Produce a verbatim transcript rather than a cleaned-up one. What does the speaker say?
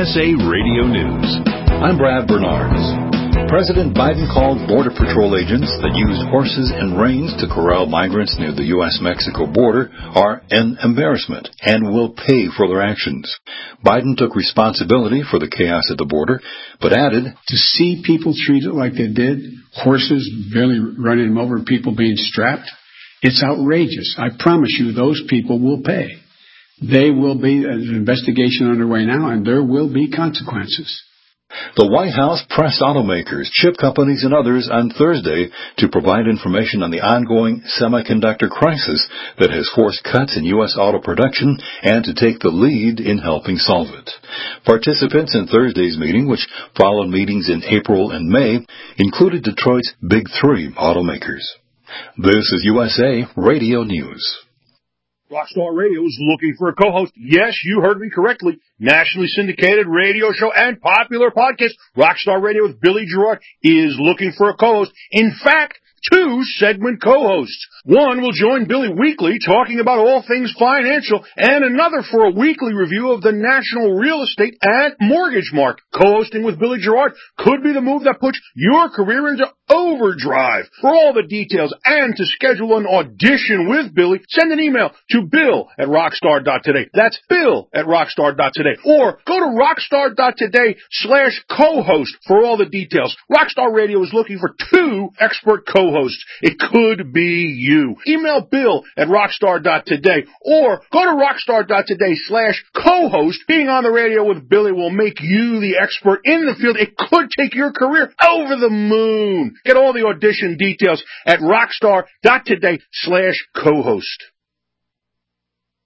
S A Radio News. I'm Brad Bernards. President Biden called Border Patrol agents that used horses and reins to corral migrants near the U S Mexico border are an embarrassment and will pay for their actions. Biden took responsibility for the chaos at the border, but added, to see people treated like they did, horses barely running them over, people being strapped, it's outrageous. I promise you those people will pay. They will be, there's an investigation underway now, and there will be consequences. The White House pressed automakers, chip companies, and others on Thursday to provide information on the ongoing semiconductor crisis that has forced cuts in U S auto production and to take the lead in helping solve it. Participants in Thursday's meeting, which followed meetings in April and May, included Detroit's Big Three automakers. This is U S A Radio News. Rockstar Radio is looking for a co-host. Yes, you heard me correctly. Nationally syndicated radio show and popular podcast, Rockstar Radio with Billy Gerard, is looking for a co-host. In fact, two segment co-hosts. One will join Billy weekly talking about all things financial, and another for a weekly review of the national real estate and mortgage market. Co-hosting with Billy Gerard could be the move that puts your career into overdrive. For all the details and to schedule an audition with Billy, send an email to bill at rockstar dot today. That's bill at rockstar dot today. Or go to rockstar dot today slash co-host for all the details. Rockstar Radio is looking for two expert co-hosts. It could be you. Email bill at rockstar dot today or go to rockstar dot today slash co-host. Being on the radio with Billy will make you the expert in the field. It could take your career over the moon. Get all the audition details at rockstar dot today slash co-host.